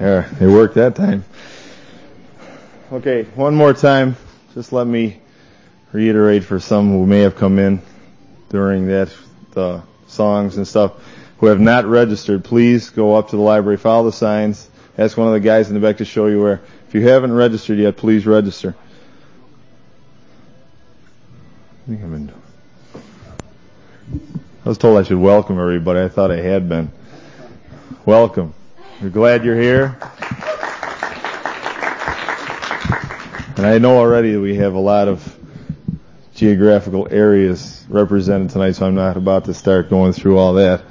Yeah, it worked that time. Okay, one more time. Just let me reiterate for some who may have come in during the songs and stuff who have not registered. Please go up to the library, follow the signs, ask one of the guys in the back to show you where. If you haven't registered yet, please register. I was told I should welcome everybody. I thought I had been. Welcome. We're glad you're here. And I know already that we have a lot of geographical areas represented tonight, so I'm not about to start going through all that.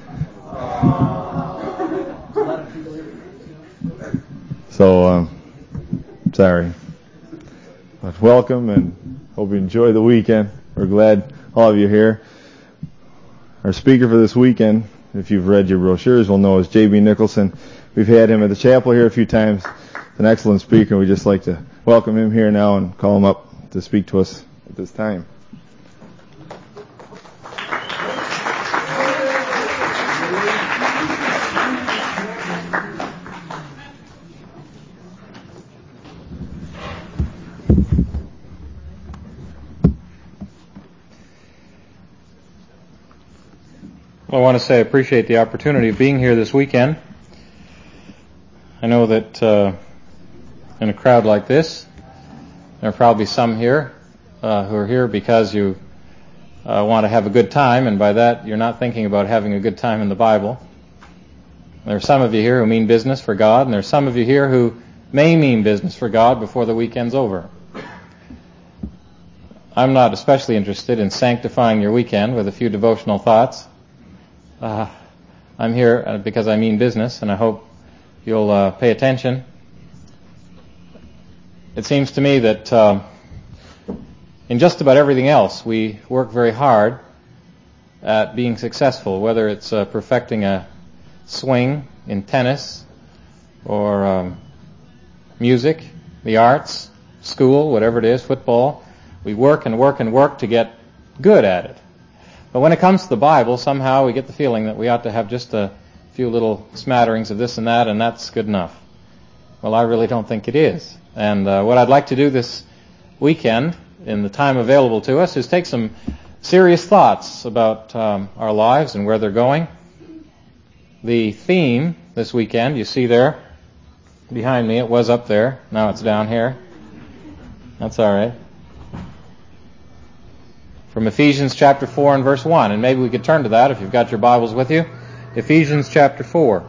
So, sorry. But welcome, and hope you enjoy the weekend. We're glad all of you are here. Our speaker for this weekend, if you've read your brochures, will know is J.B. Nicholson. We've had him at the chapel here a few times. An excellent speaker. We'd just like to welcome him here now and call him up to speak to us at this time. Well, I want to say I appreciate the opportunity of being here this weekend. I know that in a crowd like this, there are probably some here who are here because you want to have a good time, and by that you're not thinking about having a good time in the Bible. There are some of you here who mean business for God, and there are some of you here who may mean business for God before the weekend's over. I'm not especially interested in sanctifying your weekend with a few devotional thoughts. I'm here because I mean business, and I hope you'll pay attention. It seems to me that in just about everything else, we work very hard at being successful, whether it's perfecting a swing in tennis or music, the arts, school, whatever it is, football. We work and work and work to get good at it. But when it comes to the Bible, somehow we get the feeling that we ought to have just a few little smatterings of this and that's good enough. Well, I really don't think it is. And what I'd like to do this weekend, in the time available to us, is take some serious thoughts about our lives and where they're going. The theme this weekend, you see there, behind me, it was up there, now it's down here. That's all right. From Ephesians chapter 4 and verse 1. And maybe we could turn to that if you've got your Bibles with you. Ephesians chapter 4.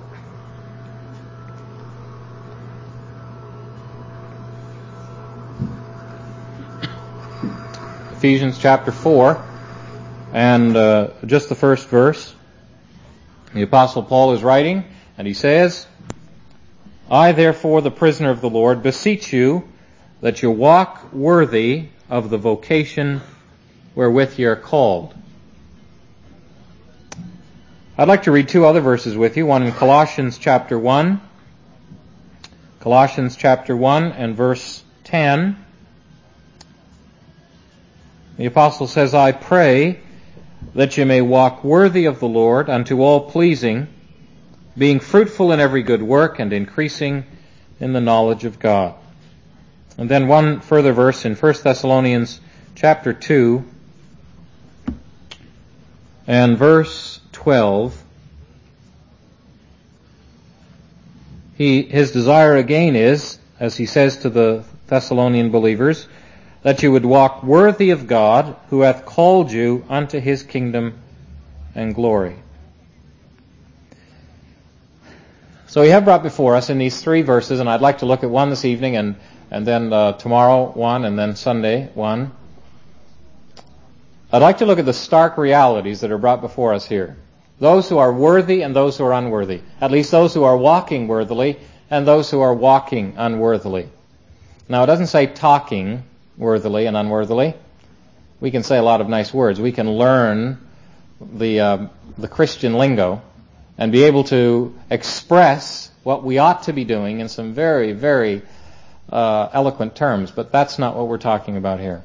Ephesians chapter 4. And just the first verse. The Apostle Paul is writing, and he says, I, therefore, the prisoner of the Lord, beseech you that you walk worthy of the vocation wherewith ye are called. I'd like to read two other verses with you, one in Colossians chapter 1. Colossians chapter 1 and verse 10. The apostle says, I pray that ye may walk worthy of the Lord unto all pleasing, being fruitful in every good work and increasing in the knowledge of God. And then one further verse in 1 Thessalonians chapter 2 and verse 12. His desire again is, as he says to the Thessalonian believers, that you would walk worthy of God, who hath called you unto his kingdom and glory. So we have brought before us in these three verses, and I'd like to look at one this evening, and then tomorrow one, and then Sunday one. I'd like to look at the stark realities that are brought before us here. Those who are worthy and those who are unworthy. At least those who are walking worthily and those who are walking unworthily. Now, it doesn't say talking worthily and unworthily. We can say a lot of nice words. We can learn the Christian lingo and be able to express what we ought to be doing in some very, very eloquent terms. But that's not what we're talking about here.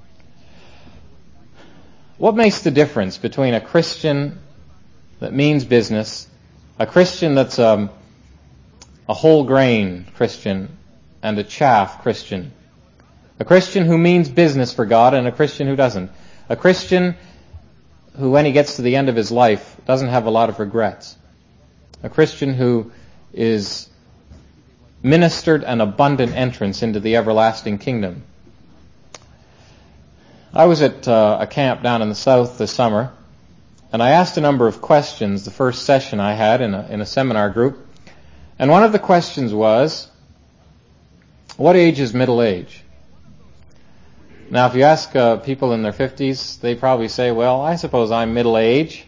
What makes the difference between a Christian that means business, a Christian that's a whole grain Christian and a chaff Christian. A Christian who means business for God and a Christian who doesn't. A Christian who, when he gets to the end of his life, doesn't have a lot of regrets. A Christian who is ministered an abundant entrance into the everlasting kingdom. I was at a camp down in the south this summer, and I asked a number of questions the first session I had in a seminar group. And one of the questions was, what age is middle age? Now, if you ask people in their 50s, they probably say, well, I suppose I'm middle age.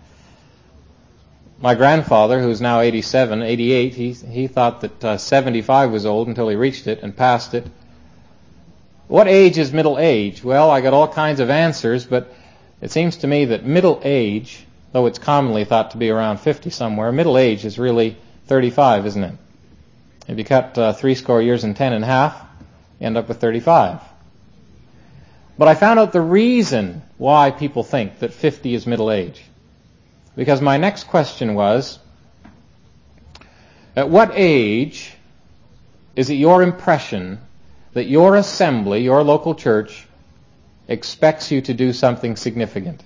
My grandfather, who's now 88, he thought that 75 was old until he reached it and passed it. What age is middle age? Well, I got all kinds of answers, but it seems to me that middle age, though it's commonly thought to be around 50 somewhere, middle age is really 35, isn't it? If you cut 60 years and 10 in half, you end up with 35. But I found out the reason why people think that 50 is middle age. Because my next question was, at what age is it your impression that your assembly, your local church, expects you to do something significant?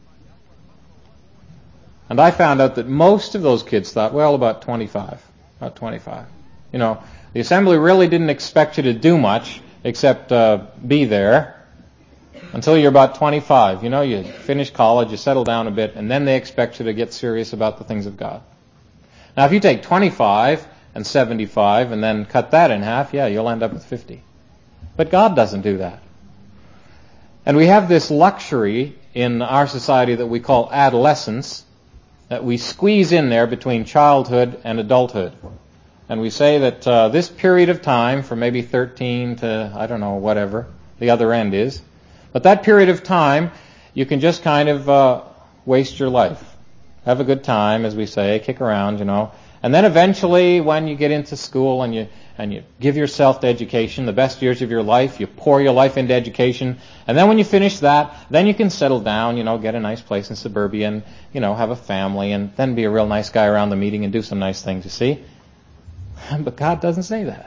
And I found out that most of those kids thought, well, about 25. About 25. You know, the assembly really didn't expect you to do much except be there until you're about 25. You know, you finish college, you settle down a bit, and then they expect you to get serious about the things of God. Now, if you take 25 and 75 and then cut that in half, yeah, you'll end up with 50. But God doesn't do that. And we have this luxury in our society that we call adolescence, that we squeeze in there between childhood and adulthood. And we say that this period of time, from maybe 13 to, I don't know, whatever the other end is, but that period of time, you can just kind of waste your life. Have a good time, as we say, kick around, you know. And then eventually, when you get into school and you give yourself to education, the best years of your life, you pour your life into education, and then when you finish that, then you can settle down, you know, get a nice place in suburbia and, you know, have a family and then be a real nice guy around the meeting and do some nice things, you see. But God doesn't say that.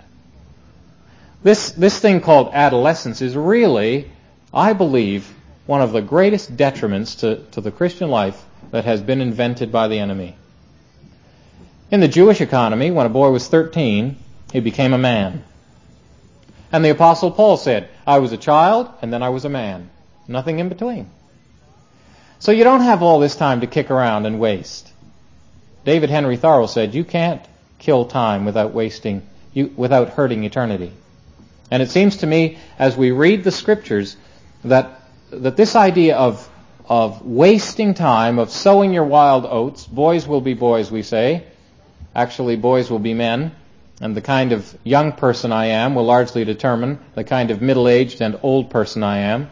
This thing called adolescence is really, I believe, one of the greatest detriments to the Christian life that has been invented by the enemy. In the Jewish economy, when a boy was 13, he became a man. And the Apostle Paul said, I was a child, and then I was a man. Nothing in between. So you don't have all this time to kick around and waste. David Henry Thoreau said, you can't kill time without without hurting eternity. And it seems to me, as we read the Scriptures, that this idea of wasting time, of sowing your wild oats, boys will be boys, we say. Actually, boys will be men. And the kind of young person I am will largely determine the kind of middle-aged and old person I am.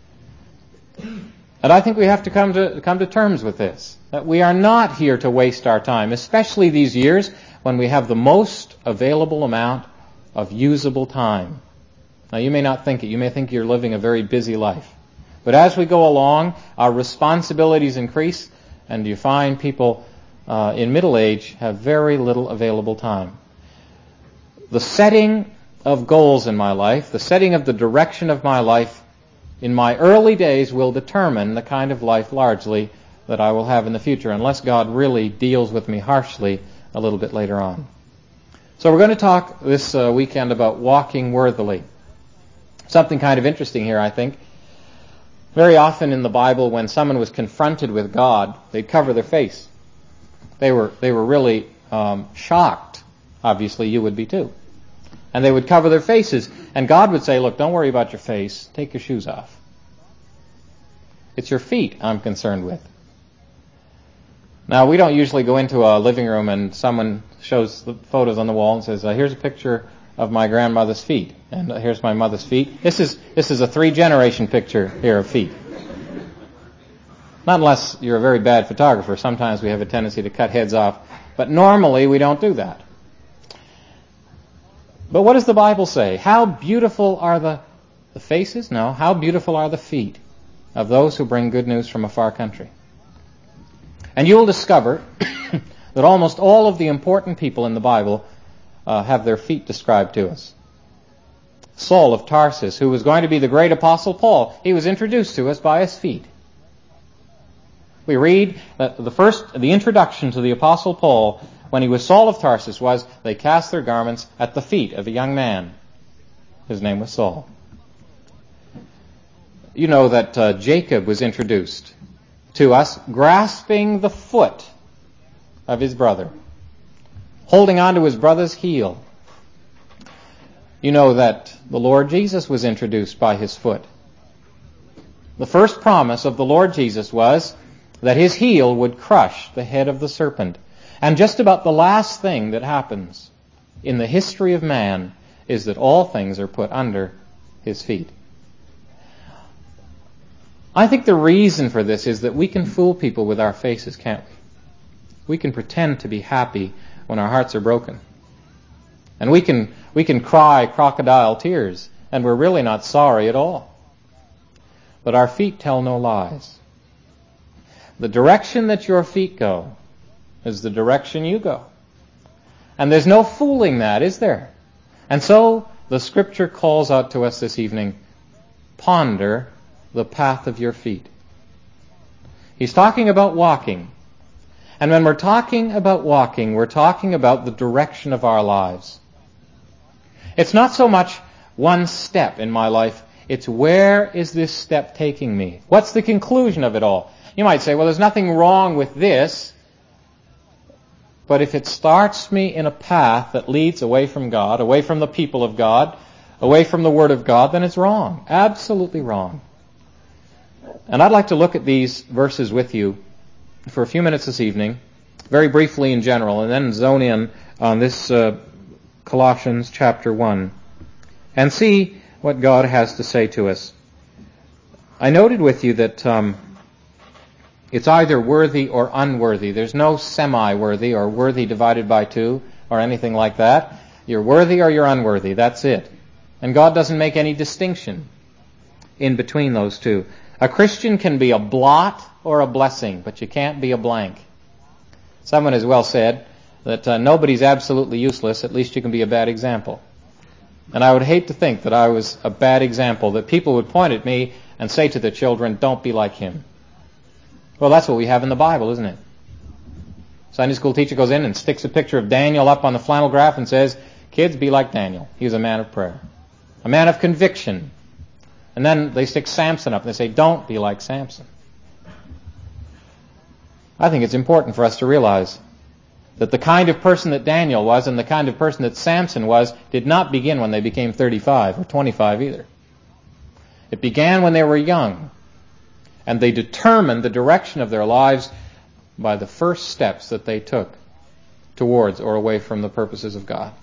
And I think we have to come to terms with this, that we are not here to waste our time, especially these years when we have the most available amount of usable time. Now, you may not think it. You may think you're living a very busy life. But as we go along, our responsibilities increase, and you find people in middle age have very little available time. The setting of goals in my life, the setting of the direction of my life in my early days will determine the kind of life largely that I will have in the future, unless God really deals with me harshly a little bit later on. So we're going to talk this weekend about walking worthily. Something kind of interesting here, I think. Very often in the Bible, when someone was confronted with God, they'd cover their face. They were really shocked. Obviously, you would be too. And they would cover their faces. And God would say, look, don't worry about your face. Take your shoes off. It's your feet I'm concerned with. Now, we don't usually go into a living room and someone shows the photos on the wall and says, here's a picture of my grandmother's feet. And here's my mother's feet. This is a 3-generation picture here of feet. Not unless you're a very bad photographer. Sometimes we have a tendency to cut heads off. But normally we don't do that. But what does the Bible say? How beautiful are the faces? No. How beautiful are the feet of those who bring good news from a far country? And you will discover that almost all of the important people in the Bible have their feet described to us. Saul of Tarsus, who was going to be the great apostle Paul, he was introduced to us by his feet. We read that the introduction to the apostle Paul when he was Saul of Tarsus was, they cast their garments at the feet of a young man. His name was Saul. You know that Jacob was introduced to us grasping the foot of his brother, holding on to his brother's heel. You know that the Lord Jesus was introduced by his foot. The first promise of the Lord Jesus was that his heel would crush the head of the serpent. And just about the last thing that happens in the history of man is that all things are put under his feet. I think the reason for this is that we can fool people with our faces, can't we? We can pretend to be happy when our hearts are broken. And we can cry crocodile tears, and we're really not sorry at all. But our feet tell no lies. The direction that your feet go is the direction you go. And there's no fooling that, is there? And so the Scripture calls out to us this evening, ponder the path of your feet. He's talking about walking. And when we're talking about walking, we're talking about the direction of our lives. It's not so much one step in my life, it's where is this step taking me? What's the conclusion of it all? You might say, well, there's nothing wrong with this, but if it starts me in a path that leads away from God, away from the people of God, away from the Word of God, then it's wrong. Absolutely wrong. And I'd like to look at these verses with you for a few minutes this evening, very briefly in general, and then zone in on this Colossians chapter 1, and see what God has to say to us. I noted with you that it's either worthy or unworthy. There's no semi-worthy or worthy divided by 2 or anything like that. You're worthy or you're unworthy. That's it. And God doesn't make any distinction in between those two. A Christian can be a blot or a blessing, but you can't be a blank. Someone has well said that nobody's absolutely useless, at least you can be a bad example. And I would hate to think that I was a bad example, that people would point at me and say to their children, don't be like him. Well, that's what we have in the Bible, isn't it? Sunday school teacher goes in and sticks a picture of Daniel up on the flannel graph and says, kids, be like Daniel. He was a man of prayer, a man of conviction. And then they stick Samson up and they say, don't be like Samson. I think it's important for us to realize that the kind of person that Daniel was and the kind of person that Samson was did not begin when they became 35 or 25 either. It began when they were young, and they determined the direction of their lives by the first steps that they took towards or away from the purposes of God.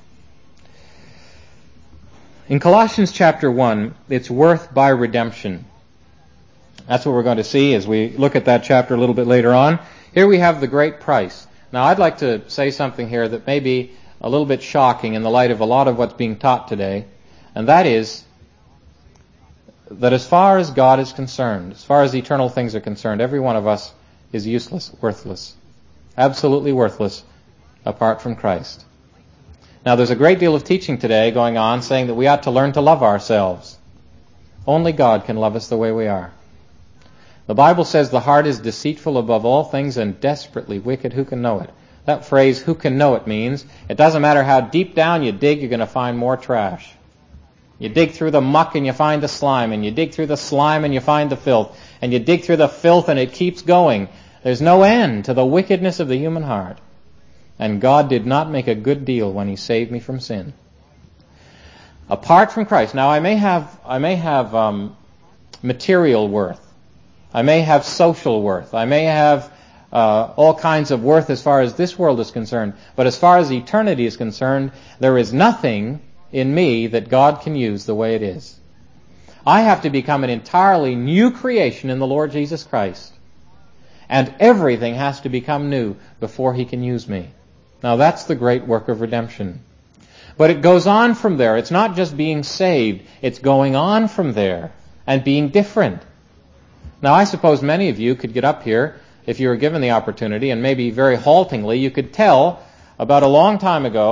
In Colossians chapter 1, it's worth by redemption. That's what we're going to see as we look at that chapter a little bit later on. Here we have the great price. Now, I'd like to say something here that may be a little bit shocking in the light of a lot of what's being taught today, and that is that as far as God is concerned, as far as eternal things are concerned, every one of us is useless, worthless, absolutely worthless apart from Christ. Now, there's a great deal of teaching today going on saying that we ought to learn to love ourselves. Only God can love us the way we are. The Bible says the heart is deceitful above all things and desperately wicked. Who can know it? That phrase, who can know it, means it doesn't matter how deep down you dig, you're going to find more trash. You dig through the muck and you find the slime, and you dig through the slime and you find the filth, and you dig through the filth and it keeps going. There's no end to the wickedness of the human heart. And God did not make a good deal when He saved me from sin. Apart from Christ, now I may have material worth. I may have social worth. I may have all kinds of worth as far as this world is concerned. But as far as eternity is concerned, there is nothing in me that God can use the way it is. I have to become an entirely new creation in the Lord Jesus Christ. And everything has to become new before He can use me. Now that's the great work of redemption. But it goes on from there. It's not just being saved. It's going on from there and being different. Now, I suppose many of you could get up here if you were given the opportunity, and maybe very haltingly, you could tell about a long time ago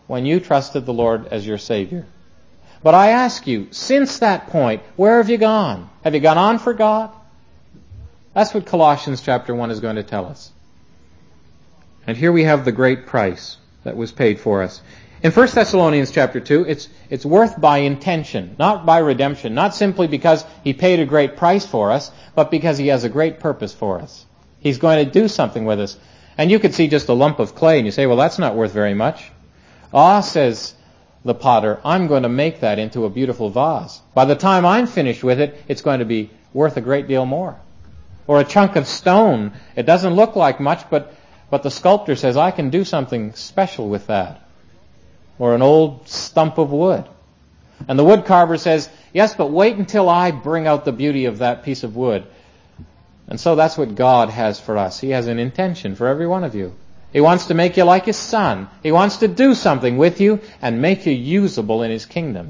when you trusted the Lord as your Savior. But I ask you, since that point, where have you gone? Have you gone on for God? That's what Colossians chapter 1 is going to tell us. And here we have the great price that was paid for us. In 1 Thessalonians chapter 2, it's worth by intention, not by redemption, not simply because He paid a great price for us, but because He has a great purpose for us. He's going to do something with us. And you could see just a lump of clay and you say, well, that's not worth very much. Ah, says the potter, I'm going to make that into a beautiful vase. By the time I'm finished with it, it's going to be worth a great deal more. Or a chunk of stone. It doesn't look like much, but the sculptor says, I can do something special with that. Or an old stump of wood. And the wood carver says, yes, but wait until I bring out the beauty of that piece of wood. And so that's what God has for us. He has an intention for every one of you. He wants to make you like His Son. He wants to do something with you and make you usable in His kingdom.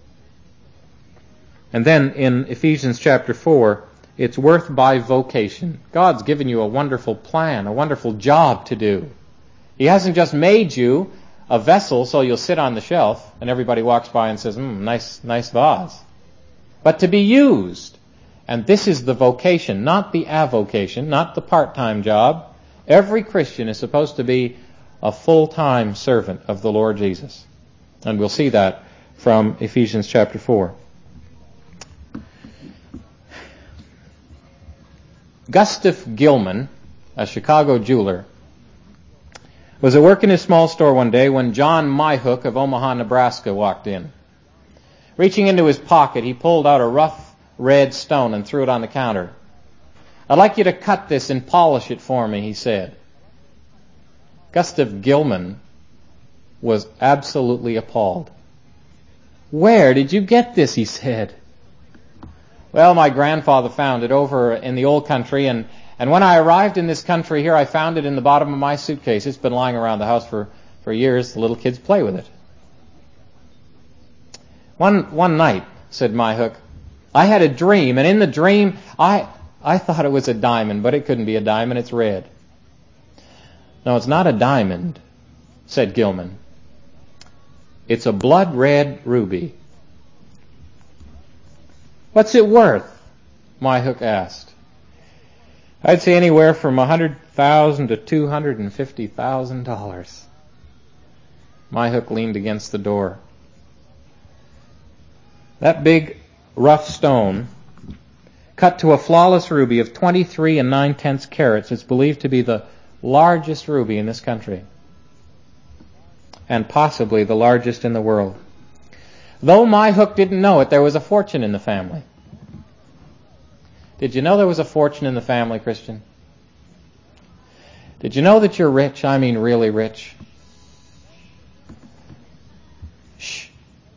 And then in Ephesians chapter 4, it's worth by vocation. God's given you a wonderful plan, a wonderful job to do. He hasn't just made you a vessel so you'll sit on the shelf and everybody walks by and says, nice vase. But to be used. And this is the vocation, not the avocation, not the part-time job. Every Christian is supposed to be a full-time servant of the Lord Jesus. And we'll see that from Ephesians chapter 4. Gustav Gilman, a Chicago jeweler, was at work in his small store one day when John Myhook of Omaha, Nebraska walked in. Reaching into his pocket, he pulled out a rough red stone and threw it on the counter. I'd like you to cut this and polish it for me, he said. Gustav Gilman was absolutely appalled. Where did you get this, he said. Well, my grandfather found it over in the old country, and when I arrived in this country here, I found it in the bottom of my suitcase. It's been lying around the house for years. The little kids play with it. One night, said Myhook, I had a dream, and in the dream, I thought it was a diamond, but it couldn't be a diamond. It's red. No, it's not a diamond, said Gilman. It's a blood-red ruby. What's it worth? Myhook asked. I'd say anywhere from $100,000 to $250,000. Myhook leaned against the door. That big, rough stone, cut to a flawless ruby of 23 9/10 carats, is believed to be the largest ruby in this country, and possibly the largest in the world. Though Myhook didn't know it, there was a fortune in the family. Did you know there was a fortune in the family, Christian? Did you know that you're rich? I mean really rich. Shh.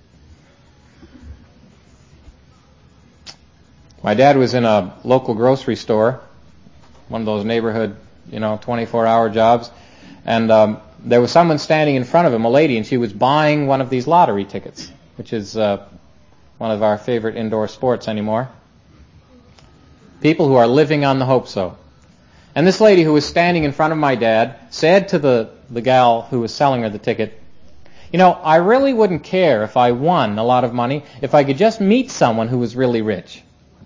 My dad was in a local grocery store, one of those neighborhood, 24-hour jobs, and there was someone standing in front of him, a lady, and she was buying one of these lottery tickets, which is one of our favorite indoor sports anymore. People who are living on the hope so. And this lady who was standing in front of my dad said to the gal who was selling her the ticket, I really wouldn't care if I won a lot of money if I could just meet someone who was really rich.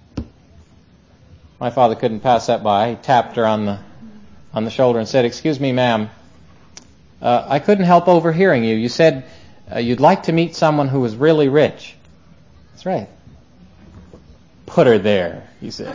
My father couldn't pass that by. He tapped her on the shoulder and said, excuse me, ma'am, I couldn't help overhearing you. You said you'd like to meet someone who was really rich. That's right. Put her there, he said.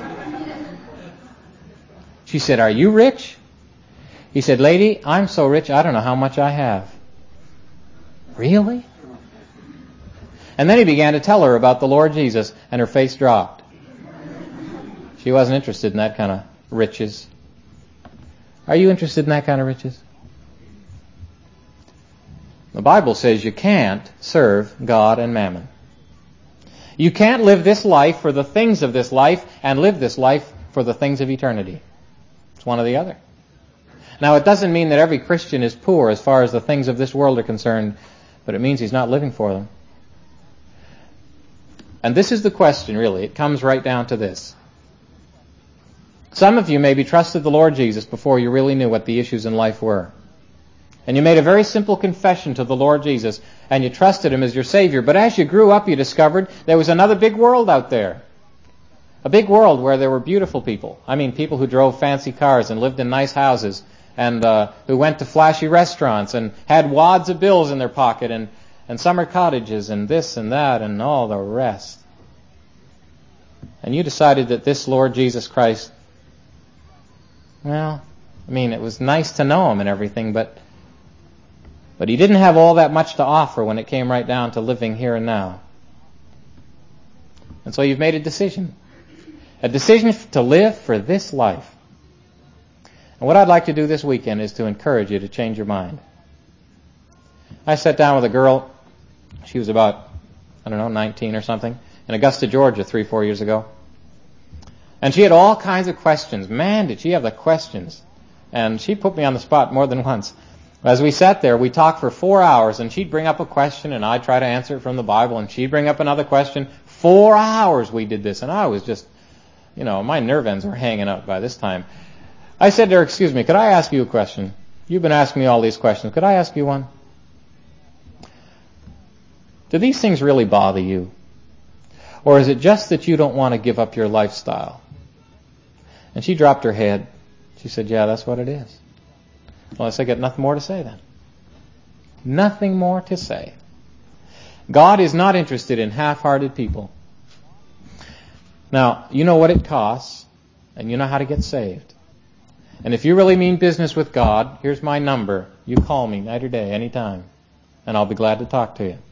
She said, are you rich? He said, lady, I'm so rich I don't know how much I have. Really? And then he began to tell her about the Lord Jesus, and her face dropped. She wasn't interested in that kind of riches. Are you interested in that kind of riches? The Bible says you can't serve God and mammon. You can't live this life for the things of this life and live this life for the things of eternity. It's one or the other. Now, it doesn't mean that every Christian is poor as far as the things of this world are concerned, but it means he's not living for them. And this is the question, really. It comes right down to this. Some of you maybe trusted the Lord Jesus before you really knew what the issues in life were. And you made a very simple confession to the Lord Jesus, and you trusted Him as your Savior. But as you grew up, you discovered there was another big world out there. A big world where there were beautiful people. I mean, people who drove fancy cars and lived in nice houses, and who went to flashy restaurants and had wads of bills in their pocket, and summer cottages and this and that and all the rest. And you decided that this Lord Jesus Christ, well, I mean, it was nice to know Him and everything, but He didn't have all that much to offer when it came right down to living here and now. And so you've made a decision. A decision to live for this life. And what I'd like to do this weekend is to encourage you to change your mind. I sat down with a girl, she was about, 19 or something, in Augusta, Georgia 3-4 years ago. And she had all kinds of questions. Man, did she have the questions. And she put me on the spot more than once. As we sat there, we talked for 4 hours, and she'd bring up a question, and I'd try to answer it from the Bible, and she'd bring up another question. 4 hours we did this, and I was just, my nerve ends were hanging out by this time. I said to her, excuse me, could I ask you a question? You've been asking me all these questions. Could I ask you one? Do these things really bother you? Or is it just that you don't want to give up your lifestyle? And she dropped her head. She said, yeah, that's what it is. Well, I said, I got nothing more to say then. Nothing more to say. God is not interested in half-hearted people. Now, you know what it costs, and you know how to get saved. And if you really mean business with God, here's my number. You call me night or day, anytime, and I'll be glad to talk to you.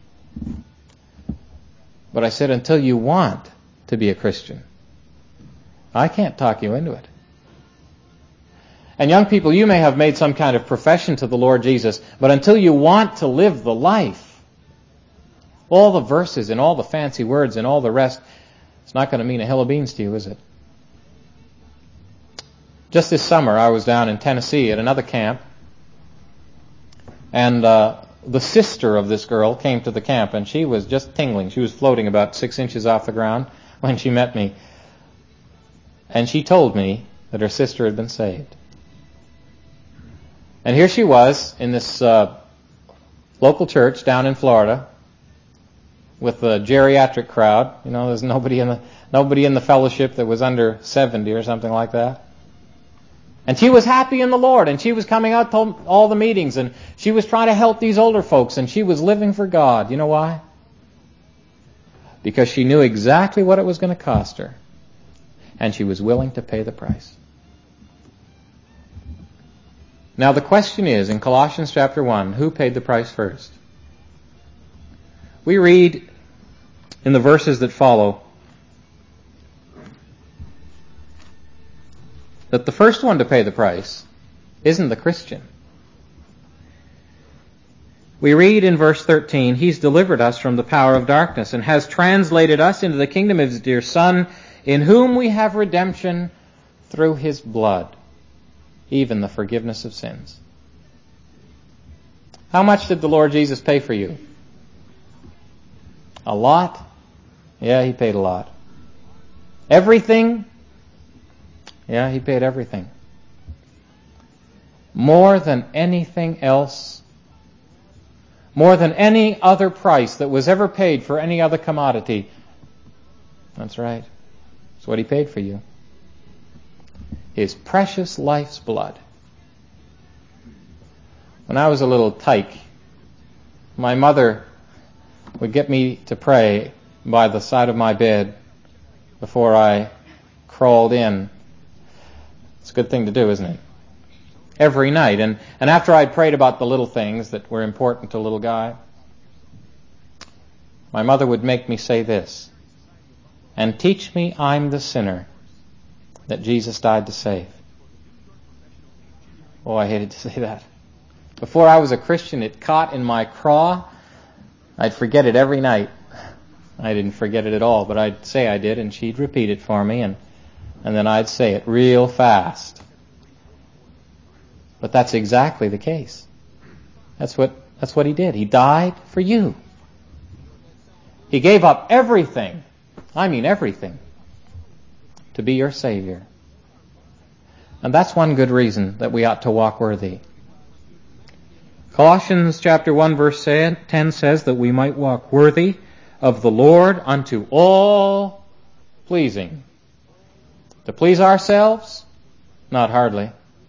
But I said, until you want to be a Christian, I can't talk you into it. And young people, you may have made some kind of profession to the Lord Jesus, but until you want to live the life, all the verses and all the fancy words and all the rest, it's not going to mean a hill of beans to you, is it? Just this summer, I was down in Tennessee at another camp, and the sister of this girl came to the camp, and she was just tingling. She was floating about 6 inches off the ground when she met me. And she told me that her sister had been saved. And here she was in this local church down in Florida with the geriatric crowd. There's nobody in the fellowship that was under 70 or something like that. And she was happy in the Lord, and she was coming out to all the meetings, and she was trying to help these older folks, and she was living for God. You know why? Because she knew exactly what it was going to cost her, and she was willing to pay the price. Now the question is, in Colossians chapter 1, who paid the price first? We read in the verses that follow that the first one to pay the price isn't the Christian. We read in verse 13, He's delivered us from the power of darkness and has translated us into the kingdom of His dear Son, in whom we have redemption through His blood, even the forgiveness of sins. How much did the Lord Jesus pay for you? A lot? Yeah, He paid a lot. Everything? Yeah, He paid everything. More than anything else, more than any other price that was ever paid for any other commodity. That's right. That's what He paid for you. His precious life's blood. When I was a little tyke, my mother would get me to pray by the side of my bed before I crawled in. It's a good thing to do, isn't it? Every night. And after I'd prayed about the little things that were important to little Guy, my mother would make me say this, and teach me I'm the sinner that Jesus died to save. Oh, I hated to say that. Before I was a Christian, it caught in my craw. I'd forget it every night. I didn't forget it at all, but I'd say I did, and she'd repeat it for me, and then I'd say it real fast. But that's exactly the case. That's what He did. He died for you. He gave up everything, I mean everything, to be your Savior. And that's one good reason that we ought to walk worthy. Colossians chapter 1 verse 10 says that we might walk worthy of the Lord unto all pleasing. To please ourselves? Not hardly.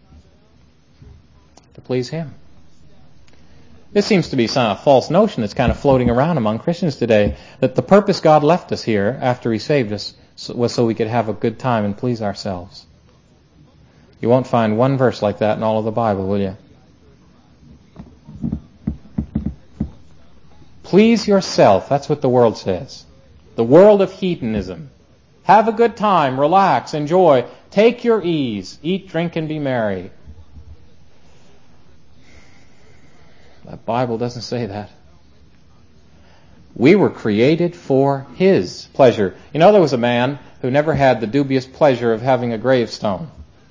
To please Him. This seems to be some false notion that's kind of floating around among Christians today, that the purpose God left us here after He saved us was so we could have a good time and please ourselves. You won't find one verse like that in all of the Bible, will you? Please yourself, that's what the world says. The world of hedonism. Have a good time, relax, enjoy, take your ease, eat, drink, and be merry. The Bible doesn't say that. We were created for His pleasure. You know, there was a man who never had the dubious pleasure of having a gravestone.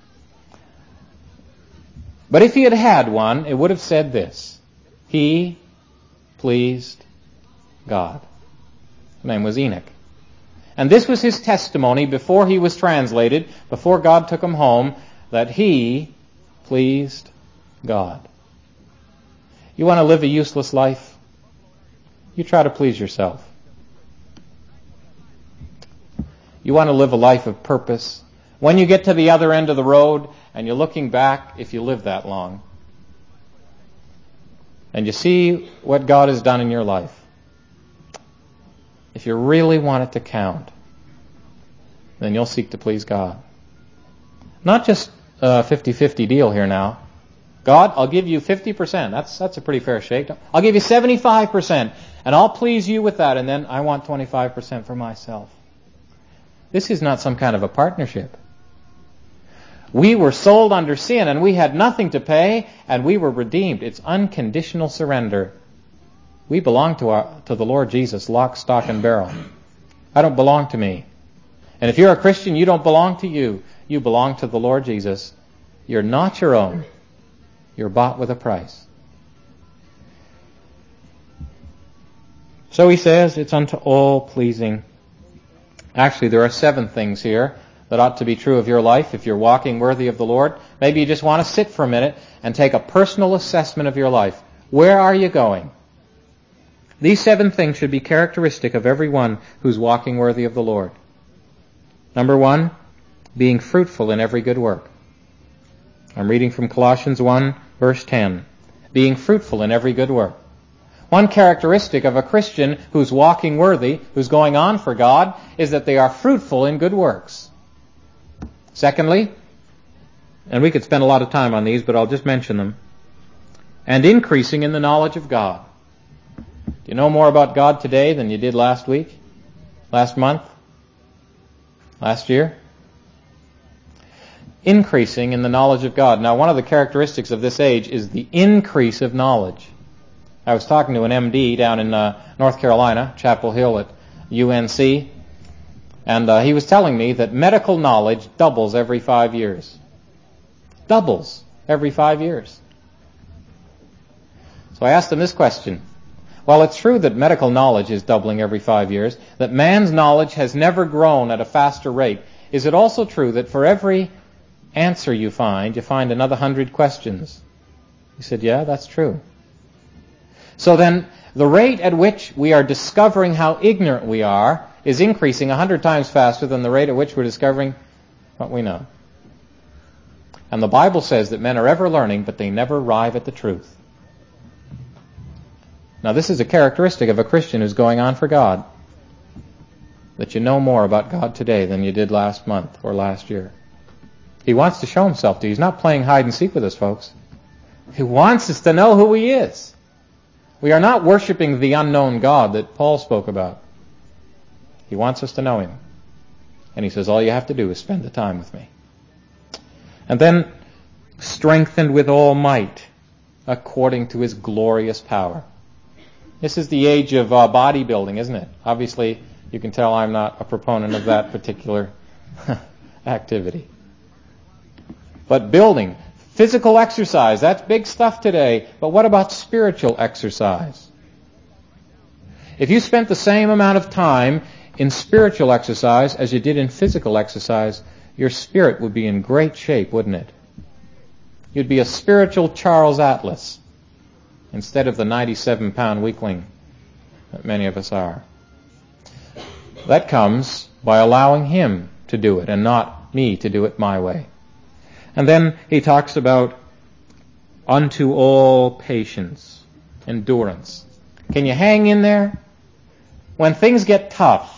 But if he had had one, it would have said this: He pleased God. His name was Enoch. And this was his testimony before he was translated, before God took him home, that he pleased God. You want to live a useless life? You try to please yourself. You want to live a life of purpose? When you get to the other end of the road and you're looking back, if you live that long, and you see what God has done in your life, if you really want it to count, then you'll seek to please God. Not just a 50-50 deal here now. God, I'll give you 50%. That's a pretty fair shake. I'll give you 75%, and I'll please you with that, and then I want 25% for myself. This is not some kind of a partnership. We were sold under sin, and we had nothing to pay, and we were redeemed. It's unconditional surrender. We belong to the Lord Jesus, lock, stock, and barrel. I don't belong to me. And if you're a Christian, you don't belong to you. You belong to the Lord Jesus. You're not your own. You're bought with a price. So he says it's unto all pleasing. Actually, there are 7 things here that ought to be true of your life if you're walking worthy of the Lord. Maybe you just want to sit for a minute and take a personal assessment of your life. Where are you going? These 7 things should be characteristic of everyone who's walking worthy of the Lord. Number 1, being fruitful in every good work. I'm reading from Colossians 1, verse 10. Being fruitful in every good work. One characteristic of a Christian who's walking worthy, who's going on for God, is that they are fruitful in good works. Secondly, and we could spend a lot of time on these, but I'll just mention them, and increasing in the knowledge of God. Do you know more about God today than you did last week, last month, last year? Increasing in the knowledge of God. Now, one of the characteristics of this age is the increase of knowledge. I was talking to an MD down in North Carolina, Chapel Hill at UNC, and he was telling me that medical knowledge doubles every 5 years. Doubles every 5 years. So I asked him this question. While it's true that medical knowledge is doubling every 5 years, that man's knowledge has never grown at a faster rate, is it also true that for every answer you find another 100 questions? He said, yeah, that's true. So then, the rate at which we are discovering how ignorant we are is increasing 100 times faster than the rate at which we're discovering what we know. And the Bible says that men are ever learning, but they never arrive at the truth. Now, this is a characteristic of a Christian who's going on for God, that you know more about God today than you did last month or last year. He wants to show himself to you. He's not playing hide and seek with us, folks. He wants us to know who he is. We are not worshiping the unknown God that Paul spoke about. He wants us to know him. And he says, all you have to do is spend the time with me. And then, strengthened with all might, according to his glorious power. This is the age of bodybuilding, isn't it? Obviously, you can tell I'm not a proponent of that particular activity. But building, physical exercise, that's big stuff today. But what about spiritual exercise? If you spent the same amount of time in spiritual exercise as you did in physical exercise, your spirit would be in great shape, wouldn't it? You'd be a spiritual Charles Atlas. instead of the 97-pound weakling that many of us are. That comes by allowing Him to do it and not me to do it my way. And then he talks about unto all patience, endurance. Can you hang in there? When things get tough,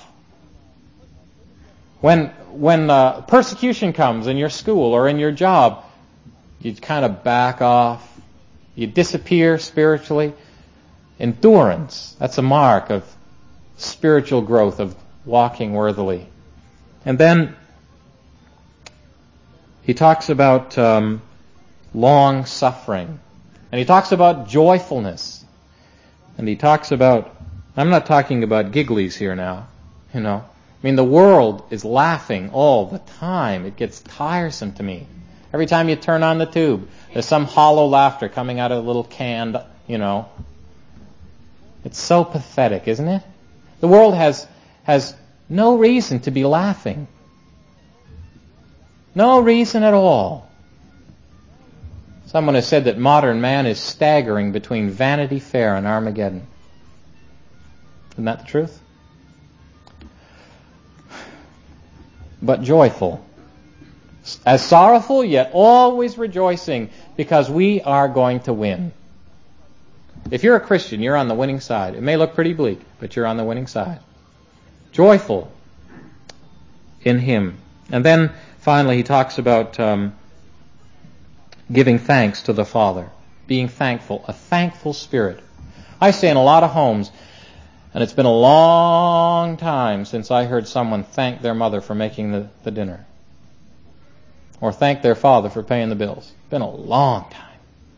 when persecution comes in your school or in your job, you kind of back off, you disappear spiritually. Endurance, that's a mark of spiritual growth, of walking worthily. And then he talks about long suffering. And he talks about joyfulness. And he talks about, I'm not talking about gigglies here now, you know. I mean, the world is laughing all the time. It gets tiresome to me. Every time you turn on the tube, there's some hollow laughter coming out of a little can, you know. It's so pathetic, isn't it? The world has no reason to be laughing. No reason at all. Someone has said that modern man is staggering between Vanity Fair and Armageddon. Isn't that the truth? But joyful. As sorrowful, yet always rejoicing, because we are going to win. If you're a Christian, you're on the winning side. It may look pretty bleak, but you're on the winning side. Joyful in Him. And then finally he talks about giving thanks to the Father. Being thankful. A thankful spirit. I stay in a lot of homes, and it's been a long time since I heard someone thank their mother for making the dinner. Or thank their father for paying the bills. It's been a long time.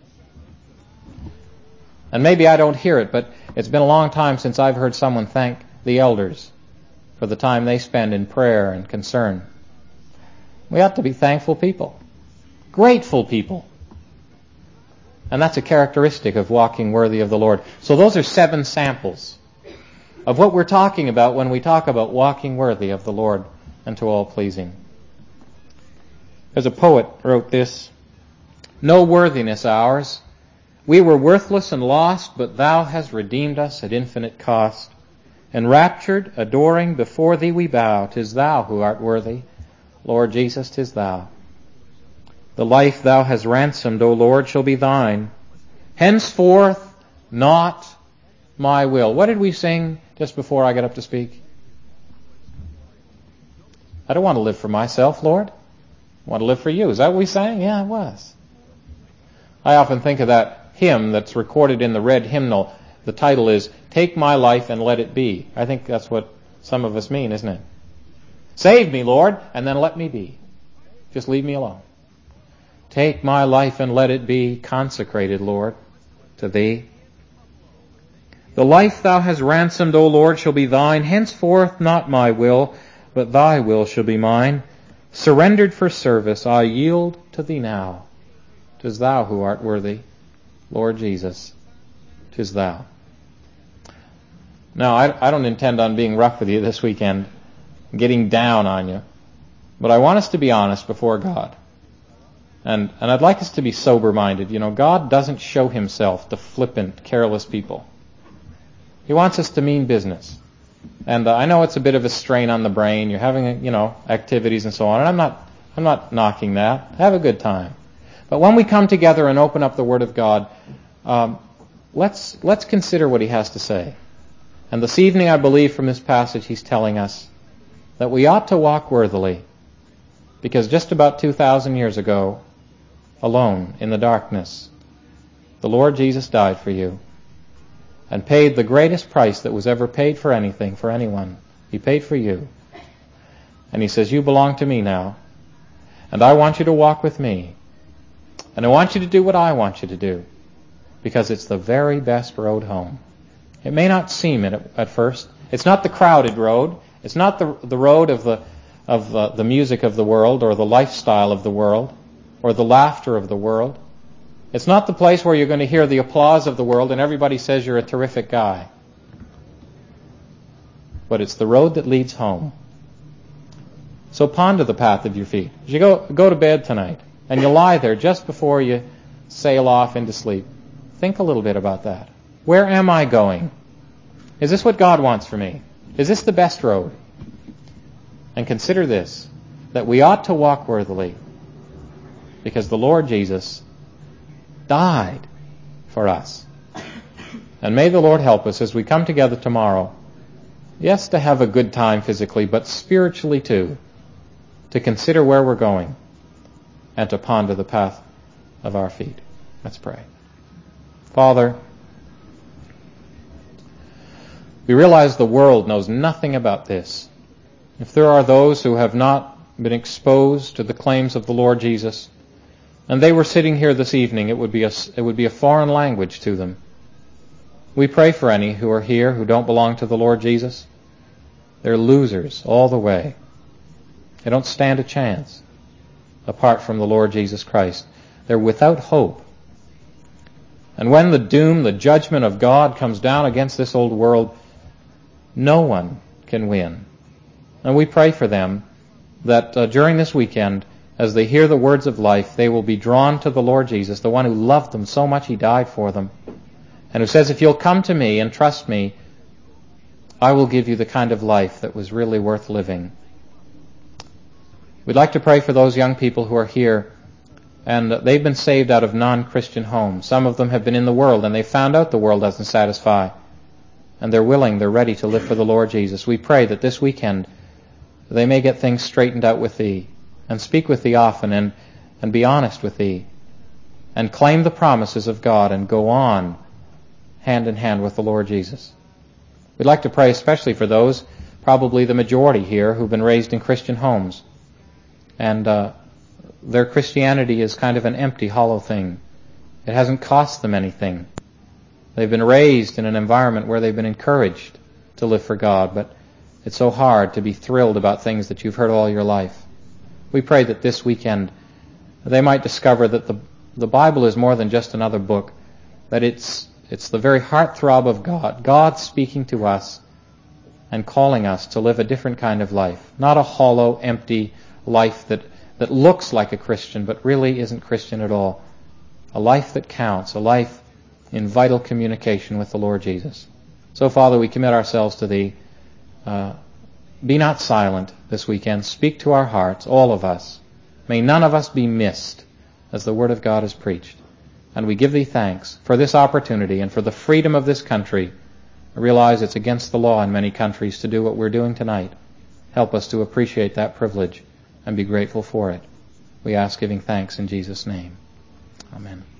And maybe I don't hear it, but it's been a long time since I've heard someone thank the elders for the time they spend in prayer and concern. We ought to be thankful people. Grateful people. And that's a characteristic of walking worthy of the Lord. So those are 7 samples of what we're talking about when we talk about walking worthy of the Lord and to all pleasing. There's a poet wrote this: no worthiness ours. We were worthless and lost, but Thou hast redeemed us at infinite cost. Enraptured, adoring, before Thee we bow. 'Tis Thou who art worthy, Lord Jesus, 'tis Thou. The life Thou hast ransomed, O Lord, shall be Thine. Henceforth, not my will. What did we sing just before I got up to speak? I don't want to live for myself, Lord. I want to live for You. Is that what we sang? Yeah, it was. I often think of that hymn that's recorded in the red hymnal. The title is, Take My Life and Let It Be. I think that's what some of us mean, isn't it? Save me, Lord, and then let me be. Just leave me alone. Take my life and let it be consecrated, Lord, to Thee. The life Thou hast ransomed, O Lord, shall be Thine. Henceforth not my will, but Thy will shall be mine. Surrendered for service, I yield to Thee now. 'Tis Thou who art worthy, Lord Jesus, 'tis Thou. Now, I don't intend on being rough with you this weekend, getting down on you, but I want us to be honest before God. And I'd like us to be sober-minded. You know, God doesn't show Himself to flippant, careless people. He wants us to mean business. And I know it's a bit of a strain on the brain. You're having, activities and so on. And I'm not knocking that. Have a good time. But when we come together and open up the Word of God, let's consider what He has to say. And this evening, I believe from this passage, He's telling us that we ought to walk worthily, because just about 2,000 years ago, alone in the darkness, the Lord Jesus died for you and paid the greatest price that was ever paid for anything, for anyone. He paid for you. And He says, you belong to me now, and I want you to walk with me. And I want you to do what I want you to do, because it's the very best road home. It may not seem it at first. It's not the crowded road. It's not the road of the music of the world, or the lifestyle of the world, or the laughter of the world. It's not the place where you're going to hear the applause of the world and everybody says you're a terrific guy. But it's the road that leads home. So ponder the path of your feet. As you go to bed tonight, and you lie there just before you sail off into sleep, Think a little bit about that. Where am I going? Is this what God wants for me? Is this the best road? And consider this, that we ought to walk worthily because the Lord Jesus died for us. And may the Lord help us as we come together tomorrow, yes, to have a good time physically, but spiritually too, to consider where we're going and to ponder the path of our feet. Let's pray. Father, we realize the world knows nothing about this. If there are those who have not been exposed to the claims of the Lord Jesus, and they were sitting here this evening, it would be a foreign language to them. We pray for any who are here who don't belong to the Lord Jesus. They're losers all the way. They don't stand a chance apart from the Lord Jesus Christ. They're without hope. And when the doom, the judgment of God comes down against this old world, no one can win. And we pray for them that during this weekend, as they hear the words of life, they will be drawn to the Lord Jesus, the one who loved them so much he died for them, and who says, if you'll come to me and trust me, I will give you the kind of life that was really worth living. We'd like to pray for those young people who are here, and they've been saved out of non-Christian homes. Some of them have been in the world, and they found out the world doesn't satisfy, and they're ready to live for the Lord Jesus. We pray that this weekend they may get things straightened out with Thee, and speak with Thee often, and be honest with Thee, and claim the promises of God, and go on hand in hand with the Lord Jesus. We'd like to pray especially for those, probably the majority here, who've been raised in Christian homes, and their Christianity is kind of an empty, hollow thing. It hasn't cost them anything. They've been raised in an environment where they've been encouraged to live for God, but it's so hard to be thrilled about things that you've heard all your life. We pray that this weekend they might discover that the Bible is more than just another book, that it's the very heartthrob of God, God speaking to us and calling us to live a different kind of life, not a hollow, empty life that looks like a Christian but really isn't Christian at all. A life that counts, a life in vital communication with the Lord Jesus. So, Father, we commit ourselves to Thee. Be not silent this weekend. Speak to our hearts, all of us. May none of us be missed as the Word of God is preached. And we give Thee thanks for this opportunity and for the freedom of this country. I realize it's against the law in many countries to do what we're doing tonight. Help us to appreciate that privilege and be grateful for it. We ask giving thanks in Jesus' name. Amen.